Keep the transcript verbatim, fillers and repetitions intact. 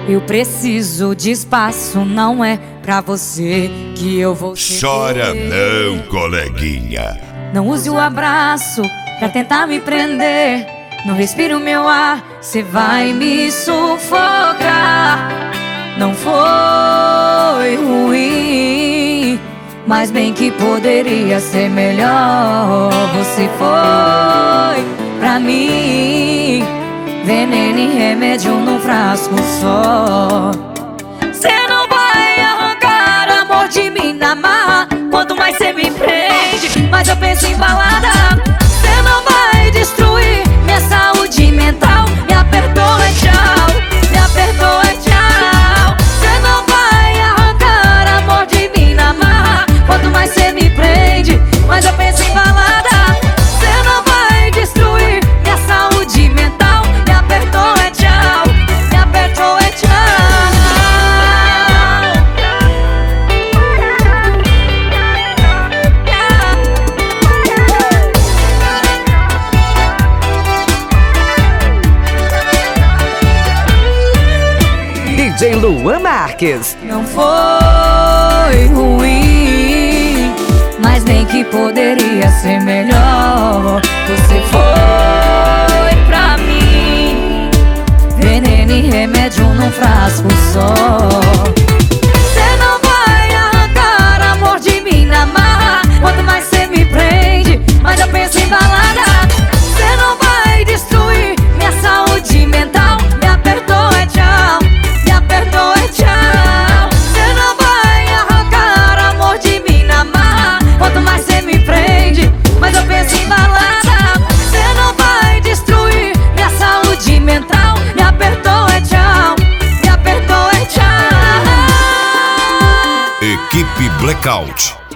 Eu preciso de espaço, não é pra você que eu vou ceder. Chora não, coleguinha. Não use o abraço pra tentar me prender. Não respire o meu ar, cê vai me sufocar. Não foi ruim, mas bem que poderia ser melhor. Você foi pra mim veneno e remédio num frasco só. Cê não vai arrancar amor de mim na marra. Quanto mais cê me prende, mais eu penso em balada. Cê não vai destruir minha saúde mental. Me apertou, é tchau. Me apertou, é tchau. Cê não vai arrancar amor de mim na marra. Quanto mais cê me prende, mais eu penso em balada. Cê não vai destruir minha saúde mental. Me apertou, é tchau. Me apertou, é tchau. D J Luan Marques. Não foi ruim, mas bem que poderia ser melhor. Você foi pra mim veneno e remédio num frasco só. Cê não vai arrancar amor de mim na marra. Quanto mais cê me prende, mais eu penso em balada. Cê não vai destruir minha saúde mental. Me apertou, é tchau. Me apertou, é tchau. Cê não vai arrancar amor de mim na marra. Quanto mais cê me prende, mais eu penso em balada. Cê não vai destruir minha saúde mental. Me apertou, é tchau. Me apertou, é tchau. Equipe Blackout.